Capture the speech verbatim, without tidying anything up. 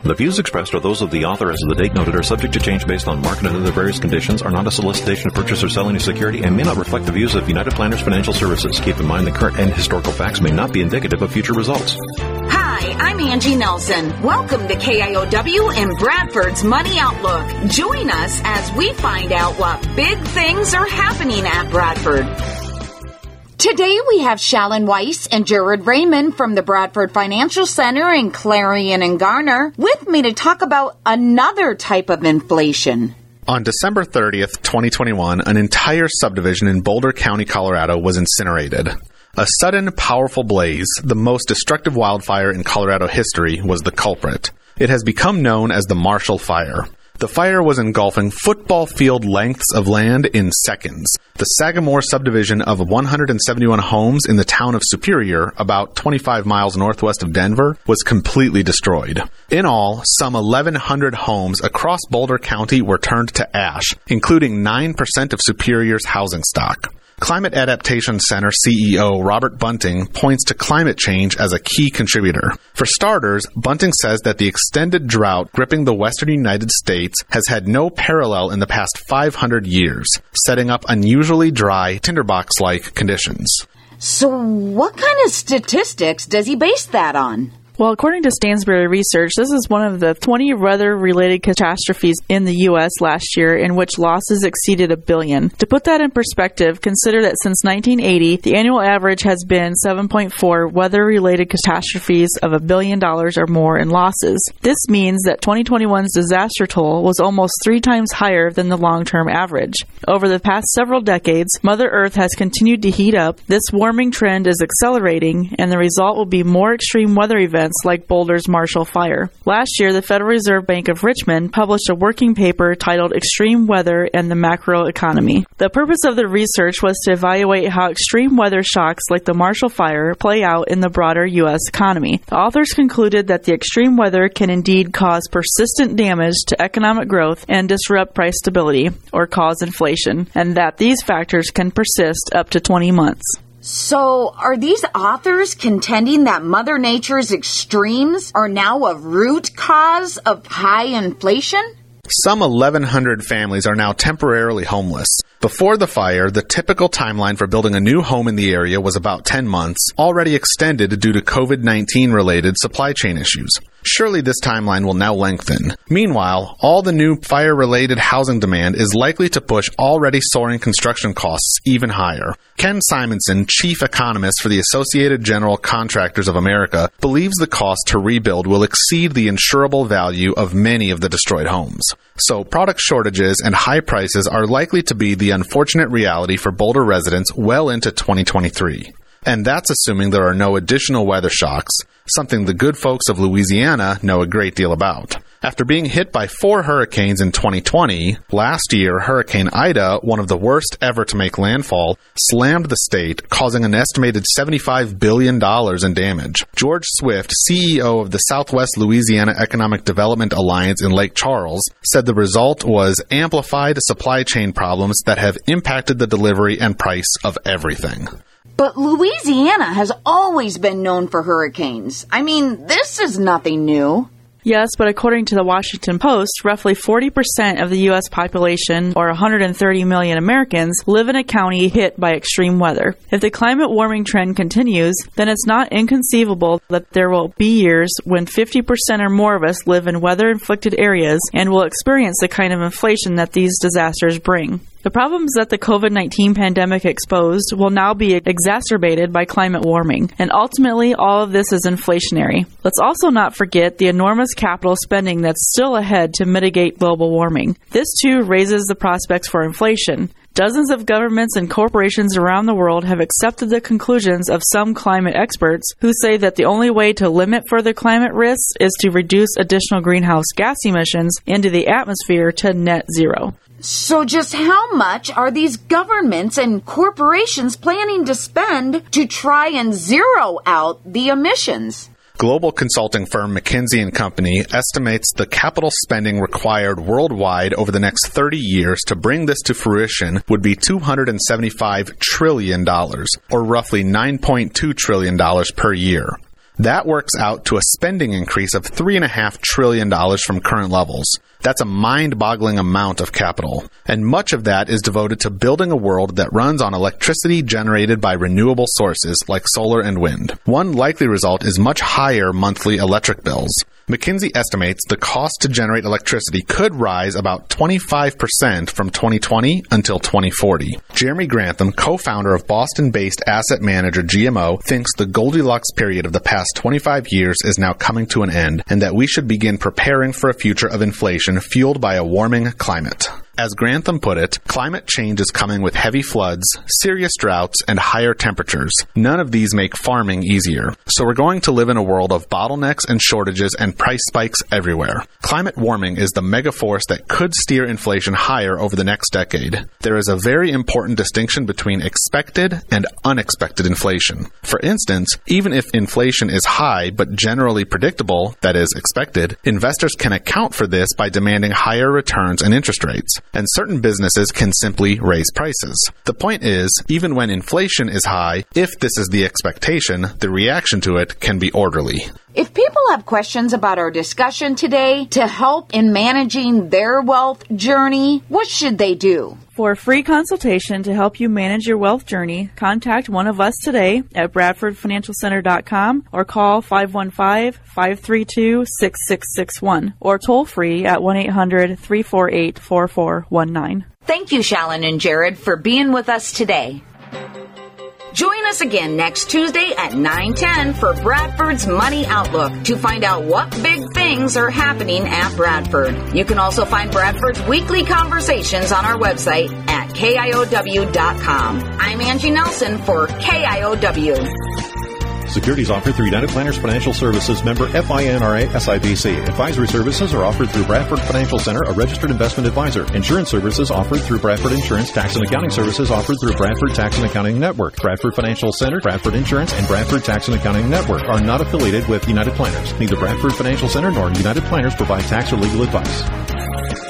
The views expressed are those of the author as of the date noted, are subject to change based on market and other various conditions, are not a solicitation to purchase or sell any security, and may not reflect the views of United Planners Financial Services. Keep in mind that current and historical facts may not be indicative of future results. Hi, I'm Angie Nelson. Welcome to K I O W and Bradford's Money Outlook. Join us as we find out what big things are happening at Bradford. Today we have Shalyn Weiss and Jared Raymond from the Bradford Financial Center in Clarion and Garner with me to talk about another type of inflation. On December thirtieth, twenty twenty-one, an entire subdivision in Boulder County, Colorado was incinerated. A sudden, powerful blaze, the most destructive wildfire in Colorado history, was the culprit. It has become known as the Marshall Fire. The fire was engulfing football field lengths of land in seconds. The Sagamore subdivision of one hundred seventy-one homes in the town of Superior, about twenty-five miles northwest of Denver, was completely destroyed. In all, some eleven hundred homes across Boulder County were turned to ash, including nine percent of Superior's housing stock. Climate Adaptation Center C E O Robert Bunting points to climate change as a key contributor. For starters, Bunting says that the extended drought gripping the western United States has had no parallel in the past five hundred years, setting up unusually dry, tinderbox-like conditions. So what kind of statistics does he base that on? Well, according to Stansberry Research, this is one of the twenty weather-related catastrophes in the U S last year in which losses exceeded a billion. To put that in perspective, consider that since nineteen eighty, the annual average has been seven point four weather-related catastrophes of a billion dollars or more in losses. This means that twenty twenty-one's disaster toll was almost three times higher than the long-term average. Over the past several decades, Mother Earth has continued to heat up, this warming trend is accelerating, and the result will be more extreme weather events like Boulder's Marshall Fire. Last year, the Federal Reserve Bank of Richmond published a working paper titled Extreme Weather and the Macroeconomy. The purpose of the research was to evaluate how extreme weather shocks like the Marshall Fire play out in the broader U S economy. The authors concluded that the extreme weather can indeed cause persistent damage to economic growth and disrupt price stability, or cause inflation, and that these factors can persist up to twenty months. So, are these authors contending that Mother Nature's extremes are now a root cause of high inflation? Some eleven hundred families are now temporarily homeless. Before the fire, the typical timeline for building a new home in the area was about ten months, already extended due to COVID nineteen related supply chain issues. Surely this timeline will now lengthen. Meanwhile, all the new fire-related housing demand is likely to push already soaring construction costs even higher. Ken Simonson, chief economist for the Associated General Contractors of America, believes the cost to rebuild will exceed the insurable value of many of the destroyed homes. So product shortages and high prices are likely to be the unfortunate reality for Boulder residents well into twenty twenty-three. And that's assuming there are no additional weather shocks, something the good folks of Louisiana know a great deal about. After being hit by four hurricanes in twenty twenty, last year Hurricane Ida, one of the worst ever to make landfall, slammed the state, causing an estimated seventy-five billion dollars in damage. George Swift, C E O of the Southwest Louisiana Economic Development Alliance in Lake Charles, said the result was amplified supply chain problems that have impacted the delivery and price of everything. But Louisiana has always been known for hurricanes. I mean, this is nothing new. Yes, but according to the Washington Post, roughly forty percent of the U S population, or one hundred thirty million Americans, live in a county hit by extreme weather. If the climate warming trend continues, then it's not inconceivable that there will be years when fifty percent or more of us live in weather-inflicted areas and will experience the kind of inflation that these disasters bring. The problems that the COVID nineteen pandemic exposed will now be exacerbated by climate warming, and ultimately all of this is inflationary. Let's also not forget the enormous capital spending that's still ahead to mitigate global warming. This too raises the prospects for inflation. Dozens of governments and corporations around the world have accepted the conclusions of some climate experts who say that the only way to limit further climate risks is to reduce additional greenhouse gas emissions into the atmosphere to net zero. So just how much are these governments and corporations planning to spend to try and zero out the emissions? Global consulting firm McKinsey and Company estimates the capital spending required worldwide over the next thirty years to bring this to fruition would be two hundred seventy-five trillion dollars, or roughly nine point two trillion dollars per year. That works out to a spending increase of three point five trillion dollars from current levels. That's a mind-boggling amount of capital. And much of that is devoted to building a world that runs on electricity generated by renewable sources like solar and wind. One likely result is much higher monthly electric bills. McKinsey estimates the cost to generate electricity could rise about twenty-five percent from twenty twenty until twenty forty. Jeremy Grantham, co-founder of Boston-based asset manager G M O, thinks the Goldilocks period of the past twenty-five years is now coming to an end and that we should begin preparing for a future of inflation fueled by a warming climate. As Grantham put it, climate change is coming with heavy floods, serious droughts, and higher temperatures. None of these make farming easier. So we're going to live in a world of bottlenecks and shortages and price spikes everywhere. Climate warming is the mega force that could steer inflation higher over the next decade. There is a very important distinction between expected and unexpected inflation. For instance, even if inflation is high but generally predictable, that is, expected, investors can account for this by demanding higher returns and interest rates. And certain businesses can simply raise prices. The point is, even when inflation is high, if this is the expectation, the reaction to it can be orderly. If people have questions about our discussion today to help in managing their wealth journey, what should they do? For a free consultation to help you manage your wealth journey, contact one of us today at bradford financial center dot com or call five one five, five three two, six six six one or toll free at one eight hundred, three four eight, four four one nine. Thank you, Shallon and Jared, for being with us today. Join us again next Tuesday at nine ten for Bradford's Money Outlook to find out what big things are happening at Bradford. You can also find Bradford's weekly conversations on our website at K I O W dot com. I'm Angie Nelson for K I O W. Securities offered through United Planners Financial Services, member FINRA S I B C. Advisory services are offered through Bradford Financial Center, a registered investment advisor. Insurance services offered through Bradford Insurance. Tax and accounting services offered through Bradford Tax and Accounting Network. Bradford Financial Center, Bradford Insurance, and Bradford Tax and Accounting Network are not affiliated with United Planners. Neither Bradford Financial Center nor United Planners provide tax or legal advice.